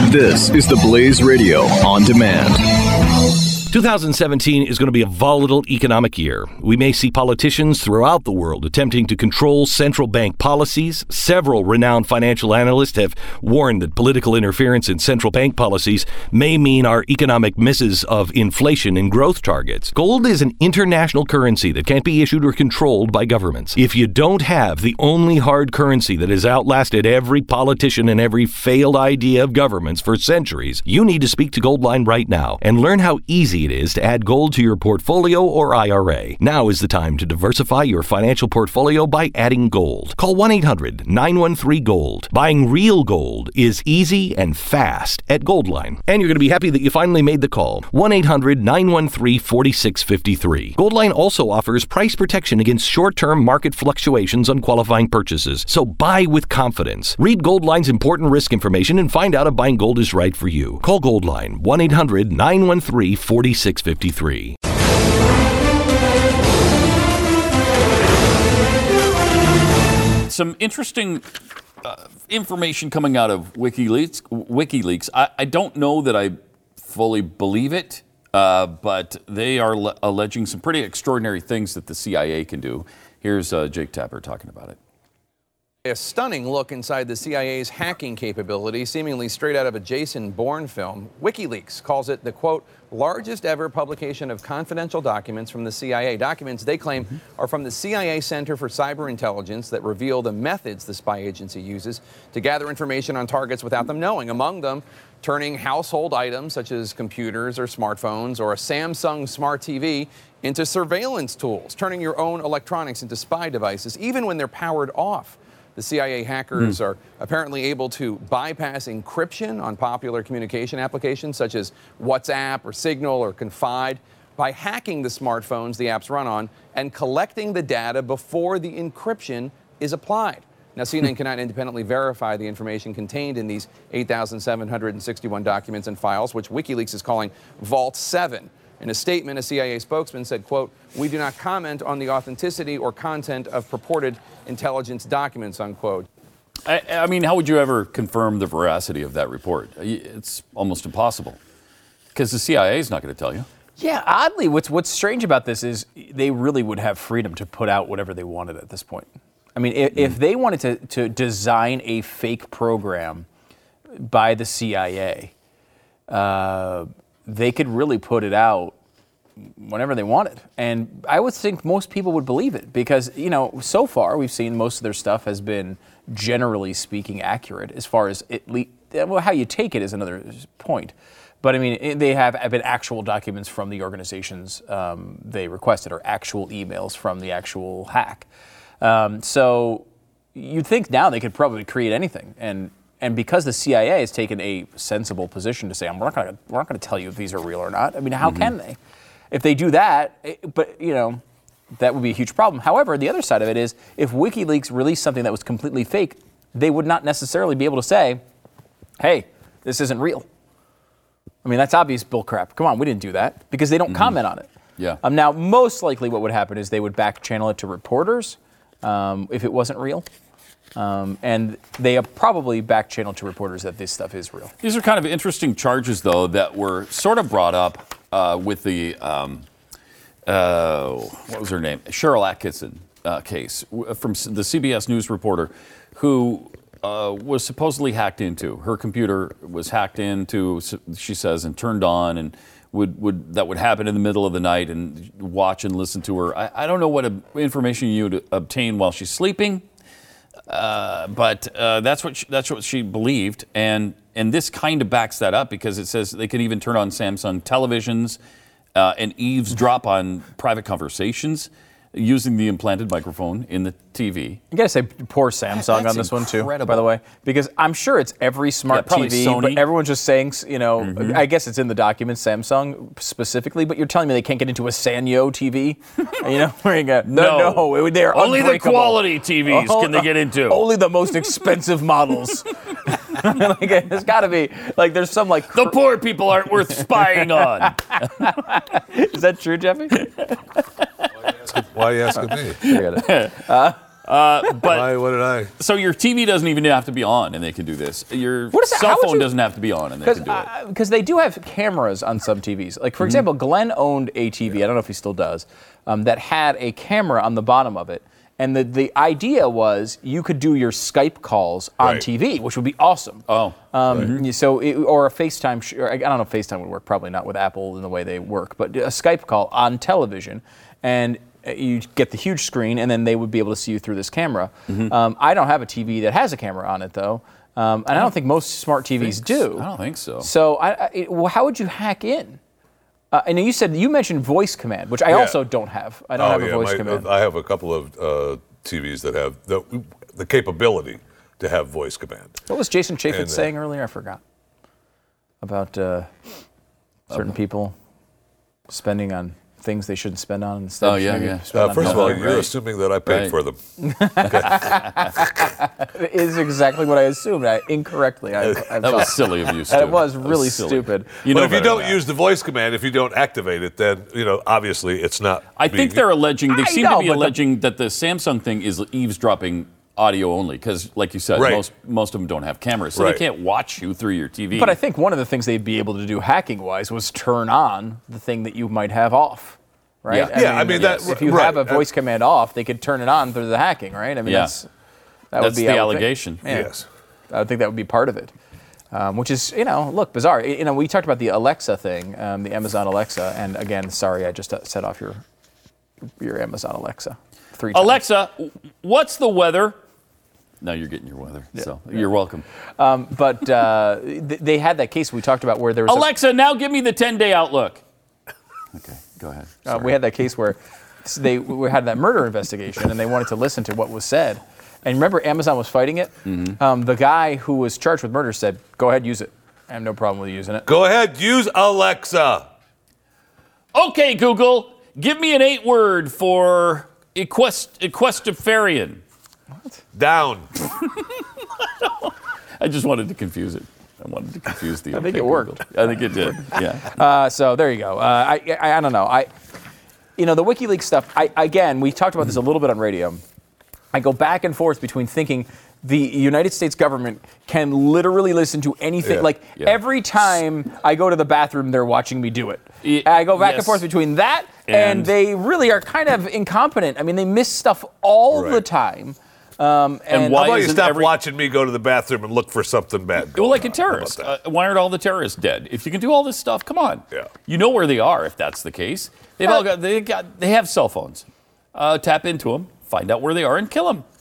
This is the Blaze Radio on demand. 2017 is going to be a volatile economic year. We may see politicians throughout the world attempting to control central bank policies. Several renowned financial analysts have warned that political interference in central bank policies may mean our economic misses of inflation and growth targets. Gold is an international currency that can't be issued or controlled by governments. If you don't have the only hard currency that has outlasted every politician and every failed idea of governments for centuries, you need to speak to Goldline right now and learn how easy it is to add gold to your portfolio or IRA. Now is the time to diversify your financial portfolio by adding gold. Call 1-800-913-GOLD. Buying real gold is easy and fast at Goldline. And you're going to be happy that you finally made the call. 1-800-913-4653. Goldline also offers price protection against short-term market fluctuations on qualifying purchases. So buy with confidence. Read Goldline's important risk information and find out if buying gold is right for you. Call Goldline 1-800-913-4653. Some interesting information coming out of WikiLeaks. I don't know that I fully believe it, but they are alleging some pretty extraordinary things that the CIA can do. Here's Jake Tapper talking about it. A stunning look inside the CIA's hacking capability, seemingly straight out of a Jason Bourne film. WikiLeaks calls it the, quote, largest ever publication of confidential documents from the CIA. Documents they claim are from the CIA Center for Cyber Intelligence that reveal the methods the spy agency uses to gather information on targets without them knowing. Among them, turning household items such as computers or smartphones or a Samsung Smart TV into surveillance tools, turning your own electronics into spy devices, even when they're powered off. The CIA hackers are apparently able to bypass encryption on popular communication applications such as WhatsApp or Signal or Confide by hacking the smartphones the apps run on and collecting the data before the encryption is applied. Now, CNN cannot independently verify the information contained in these 8,761 documents and files, which WikiLeaks is calling Vault 7. In a statement, a CIA spokesman said, quote, we do not comment on the authenticity or content of purported intelligence documents, unquote. I mean, how would you ever confirm the veracity of that report? It's almost impossible because the CIA is not going to tell you. Yeah, oddly, what's strange about this is they really would have freedom to put out whatever they wanted at this point. I mean, if they wanted to design a fake program by the CIA, they could really put it out whenever they wanted. And I would think most people would believe it because, you know, so far we've seen most of their stuff has been, generally speaking, accurate as far as how you take it is another point. But, I mean, they have been actual documents from the organizations they requested or actual emails from the actual hack. So you'd think now they could probably create anything. And because the CIA has taken a sensible position to say, we're not going to tell you if these are real or not. I mean, how can they? If they do that, but, you know, that would be a huge problem. However, the other side of it is if WikiLeaks released something that was completely fake, they would not necessarily be able to say, hey, this isn't real. I mean, that's obvious bull crap. Come on, we didn't do that because they don't comment on it. Yeah. Now, most likely what would happen is they would back channel it to reporters if it wasn't real. And they have probably back-channeled to reporters that this stuff is real. These are kind of interesting charges, though, that were sort of brought up with the, what was her name? Cheryl Atkinson case from the CBS News reporter who was supposedly hacked into. Her computer was hacked into, she says, and turned on, and that would happen in the middle of the night and watch and listen to her. I don't know what information you'd obtain while she's sleeping. But that's what she believed, and this kind of backs that up because it says they could even turn on Samsung televisions and eavesdrop on private conversations using the implanted microphone in the TV. You gotta say poor Samsung on this one too, by the way, because I'm sure it's every smart TV, Sony. But everyone's just saying, you know, I guess it's in the documents, Samsung specifically, but you're telling me they can't get into a Sanyo TV? You know, where you go, no, they're only unbreakable. The quality TVs can they get into. Only the most expensive models. Like, it's got to be like there's some like the poor people aren't worth spying on. Is that true, Jeffy? Why are you asking me? Forget it. But What did I? so your TV doesn't even have to be on, and they can do this. Your What is that? cell How would phone you- doesn't have to be on, and they can do it. Because they do have cameras on some TVs. Like, for example, Glenn owned a TV, I don't know if he still does, that had a camera on the bottom of it. And the idea was you could do your Skype calls on Right. TV, which would be awesome. Oh. So, or a FaceTime, I don't know if FaceTime would work, probably not with Apple in the way they work, but a Skype call on television, and you get the huge screen, and then they would be able to see you through this camera. I don't have a TV that has a camera on it, though, and I don't think most smart TVs do. I don't think so. So, well, how would you hack in? I know you mentioned voice command, which I also don't have. I don't have a voice command. I have a couple of TVs that have the capability to have voice command. What was Jason Chaffetz And, saying earlier? I forgot. About certain people spending on things they shouldn't spend on instead. Oh, yeah. First of all, you're Right. assuming that I paid Right. for them. It is exactly what I assumed. Incorrectly. That was silly of you, Stu. That was really silly. stupid. You But know if you better don't than that. use the voice command, if you don't activate it, then obviously it's not. I think they're alleging, they I seem know, to be but alleging that the Samsung thing is eavesdropping audio only, because, like you said, Right. most of them don't have cameras, so Right. they can't watch you through your TV. But I think one of the things they'd be able to do hacking-wise was turn on the thing that you might have off. Right? Yeah. I mean, that- if you right. have a voice command off, they could turn it on through the hacking, right? I mean, Yeah. that That's would be the I would think. allegation. Yeah. Yes. I would think that would be part of it, which is, look, bizarre. We talked about the Alexa thing, the Amazon Alexa, and again, sorry, I just set off your Amazon Alexa 3 times. Alexa, what's the weather? No, you're getting your weather, so you're welcome. But they had that case we talked about where there was Alexa, now give me the 10-day outlook. Okay, go ahead. we had that case where we had that murder investigation, and they wanted to listen to what was said. And remember, Amazon was fighting it. The guy who was charged with murder said, "Go ahead, use it. I have no problem with you using it." Go ahead, use Alexa. Okay, Google, give me an 8-word for equestrian. Down. I just wanted to confuse it. I wanted to confuse the. I think okay, it worked. Google. I think it did. Yeah. So there you go. I don't know. The WikiLeaks stuff. Again, we talked about this a little bit on radio. I go back and forth between thinking the United States government can literally listen to anything. Yeah. Every time I go to the bathroom, they're watching me do it. Yeah, I go back and yes. forth between that and they really are kind of incompetent. I mean, they miss stuff all the Right. time. And How why about you isn't stop every- watching me go to the bathroom and look for something bad? Well, like a going on? How about terrorist. that? Why aren't all the terrorists dead? If you can do all this stuff, come on. Yeah. You know where they are if that's the case. They have cell phones. Tap into them, find out where they are, and kill them.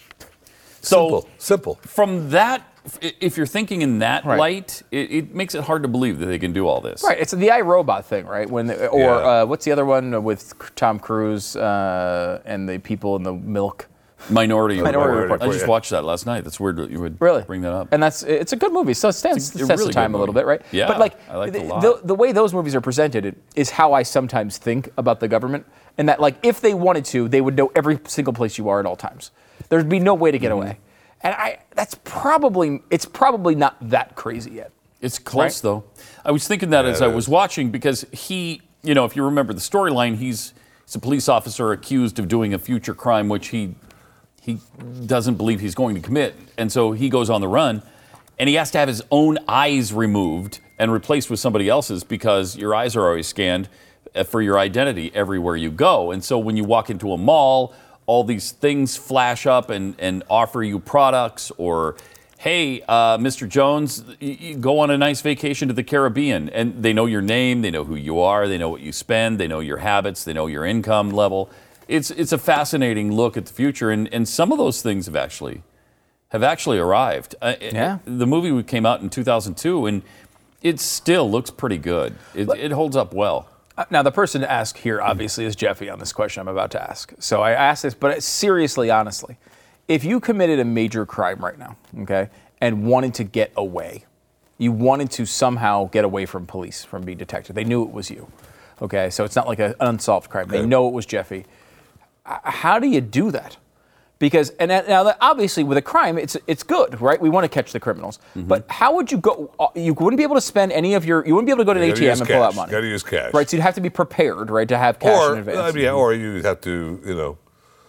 So Simple. from that, if you're thinking in that Right. light, it makes it hard to believe that they can do all this. Right, it's the iRobot thing, right? Yeah. What's the other one with Tom Cruise and the people in the milk? Minority Report, I just yeah. watched that last night. That's weird that you would Really? bring that up. And it's a good movie, so it stands the It's a test really of time good a little movie. bit, right? Yeah, But I liked it a lot. the way those movies are presented is how I sometimes think about the government, and that if they wanted to, they would know every single place you are at all times. There'd be no way to get Mm-hmm. away. And it's probably not that crazy yet. It's close, though. I was thinking that as it I was is. watching because he, if you remember the storyline, he's a police officer accused of doing a future crime which he doesn't believe he's going to commit. And so he goes on the run, and he has to have his own eyes removed and replaced with somebody else's because your eyes are always scanned for your identity everywhere you go. And so when you walk into a mall, all these things flash up and offer you products or, hey, Mr. Jones, you go on a nice vacation to the Caribbean. And they know your name, they know who you are, they know what you spend, they know your habits, they know your income level. It's a fascinating look at the future, and some of those things have actually arrived. Yeah. The movie came out in 2002, and it still looks pretty good. It holds up well. Now, the person to ask here, obviously, is Jeffy on this question I'm about to ask. So I ask this, but seriously, honestly, if you committed a major crime right now, okay, and wanted to get away, you wanted to somehow get away from police, from being detected. They knew it was you, okay? So it's not like an unsolved crime. They know it was Jeffy. How do you do that? Because now obviously with a crime, it's good, right? We want to catch the criminals. Mm-hmm. But how would you go? You wouldn't be able to spend any of you wouldn't be able to go to an ATM and pull out money. You got to use cash. Right, so you'd have to be prepared, right, to have cash in advance. Or you have to,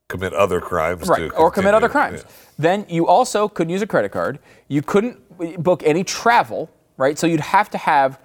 commit other crimes. Right, or commit other crimes. Yeah. Then you also couldn't use a credit card. You couldn't book any travel, right? So you'd have to have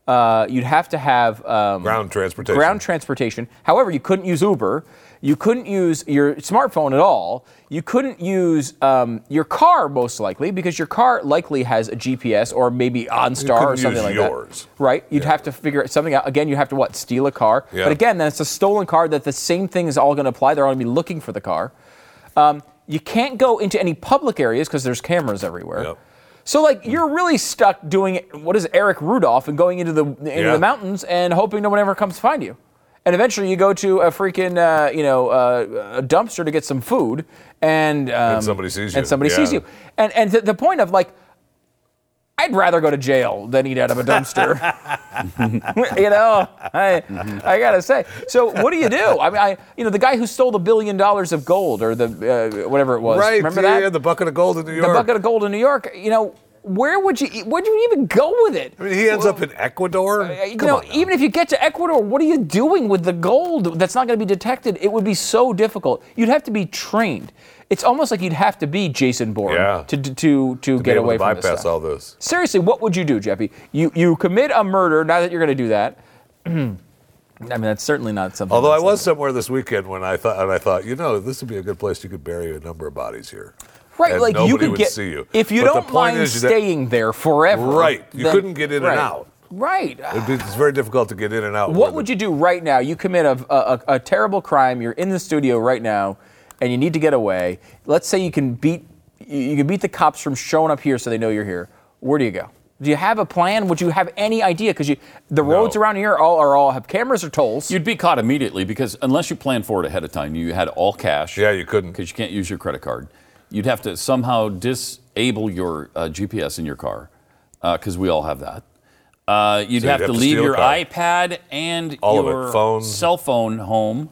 ground transportation. Ground transportation. However, you couldn't use Uber. You couldn't use your smartphone at all. You couldn't use your car, most likely, because your car likely has a GPS or maybe OnStar or something like yours. that. Right? You'd have to figure something out. Again, you have to steal a car. Yeah. But again, then it's a stolen car that the same thing is all going to apply. They're all going to be looking for the car. You can't go into any public areas because there's cameras everywhere. Yep. So, like, you're really stuck doing what is Eric Rudolph and going into the mountains and hoping no one ever comes to find you. And eventually you go to a freaking, a dumpster to get some food and somebody sees you. And somebody sees you. And the point of, like, I'd rather go to jail than eat out of a dumpster. I gotta say. So what do you do? I mean, the guy who stole $1 billion of gold or the whatever it was. Right. Remember that? Yeah, the bucket of gold in New York. The bucket of gold in New York. Where'd you even go with it? I mean, he ends up in Ecuador. Even if you get to Ecuador, what are you doing with the gold that's not going to be detected? It would be so difficult. You'd have to be trained. It's almost like you'd have to be Jason Bourne to get away from this bypass all this. Seriously, what would you do, Jeffy? You commit a murder. Now that you're going to do that, I mean, that's certainly not something. Although I was somewhere this weekend when I thought, this would be a good place. You could bury a number of bodies here. Right, and like you could see you. If you don't mind staying there forever. Right, you couldn't get in and out. Right. It's very difficult to get in and out. What would you do right now? You commit a terrible crime. You're in the studio right now, and you need to get away. Let's say you can beat the cops from showing up here so they know you're here. Where do you go? Do you have a plan? Would you have any idea? Because the roads around here all have cameras or tolls. You'd be caught immediately because unless you planned for it ahead of time, you had all cash. Yeah, you couldn't. Because you can't use your credit card. You'd have to somehow disable your GPS in your car, because we all have that. You'd have to leave your iPad and your cell phone home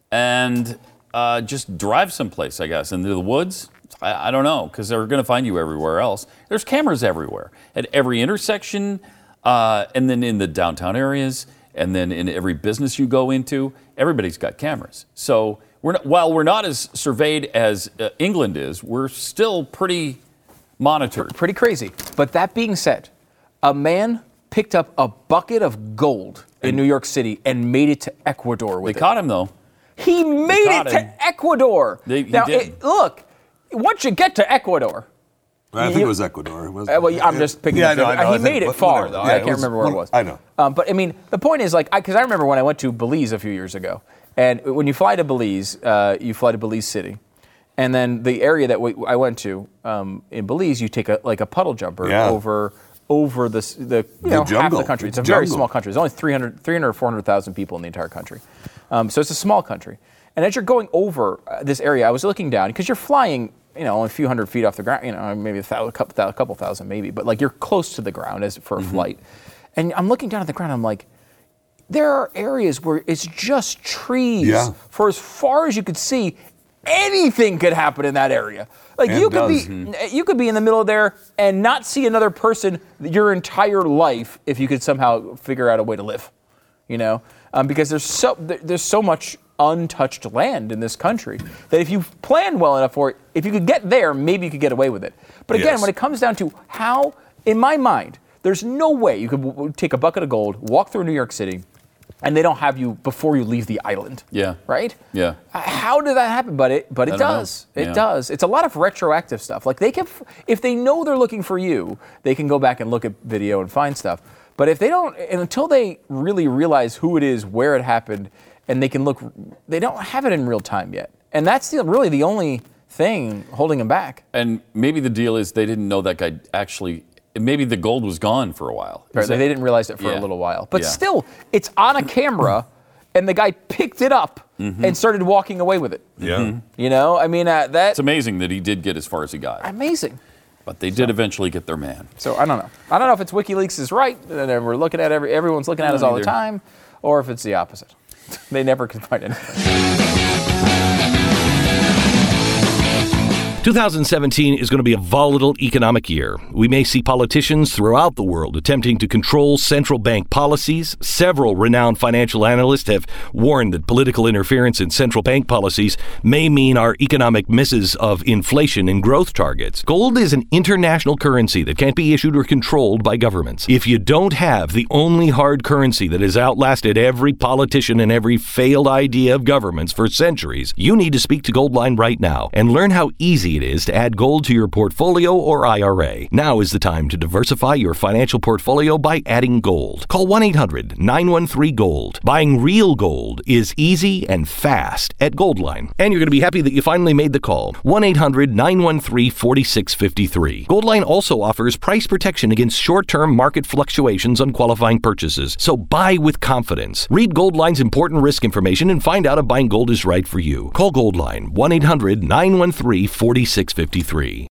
and just drive someplace, I guess, into the woods. I don't know, because they're going to find you everywhere else. There's cameras everywhere, at every intersection, and then in the downtown areas, and then in every business you go into. Everybody's got cameras. So while we're not as surveyed as England is, we're still pretty monitored. Pretty crazy. But that being said, a man picked up a bucket of gold in New York City and made it to Ecuador with it. They caught him, though. He made it to Ecuador. He did. Look, once you get to Ecuador. I think it was Ecuador. I'm just picking it up. He made it far, though. I can't remember where it was. I know. But, I mean, the point is, because I remember when I went to Belize a few years ago. And when you fly to Belize, you fly to Belize City. And then the area that I went to in Belize, you take a puddle jumper over the half of the country. It's a very small country. There's only 300 or 400,000 people in the entire country. So it's a small country. And as you're going over this area, I was looking down, because you're flying, only a few hundred feet off the ground, maybe a couple thousand maybe, but like you're close to the ground for a flight. And I'm looking down at the ground, I'm like, there are areas where it's just trees for as far as you could see. Anything could happen in that area. Like you could be in the middle of there and not see another person your entire life if you could somehow figure out a way to live. Because there's so much untouched land in this country that if you plan well enough for it, if you could get there, maybe you could get away with it. But again, when it comes down to how, in my mind, there's no way you could take a bucket of gold, walk through New York City, and they don't have you before you leave the island. Yeah. Right? Yeah. How did that happen? But it does. It does. It's a lot of retroactive stuff. Like if they know they're looking for you, they can go back and look at video and find stuff. But if they don't, and until they really realize who it is, where it happened, and they can look, they don't have it in real time yet. And that's really the only thing holding them back. And maybe the deal is they didn't know that guy actually. Maybe the gold was gone for a while. Right, they didn't realize it for a little while. But still, it's on a camera, and the guy picked it up and started walking away with it. Yeah. It's amazing that he did get as far as he got. Amazing. But they did eventually get their man. So I don't know. I don't know if it's WikiLeaks is right, and we're looking at everyone's looking at us all the time, or if it's the opposite. They never can find anything. 2017 is going to be a volatile economic year. We may see politicians throughout the world attempting to control central bank policies. Several renowned financial analysts have warned that political interference in central bank policies may mean our economic misses of inflation and growth targets. Gold is an international currency that can't be issued or controlled by governments. If you don't have the only hard currency that has outlasted every politician and every failed idea of governments for centuries, you need to speak to Goldline right now and learn how easy it is to add gold to your portfolio or IRA. Now is the time to diversify your financial portfolio by adding gold. Call 1-800-913-GOLD. Buying real gold is easy and fast at Goldline. And you're going to be happy that you finally made the call. 1-800-913-4653. Goldline also offers price protection against short-term market fluctuations on qualifying purchases. So buy with confidence. Read Goldline's important risk information and find out if buying gold is right for you. Call Goldline 1-800-913-4653.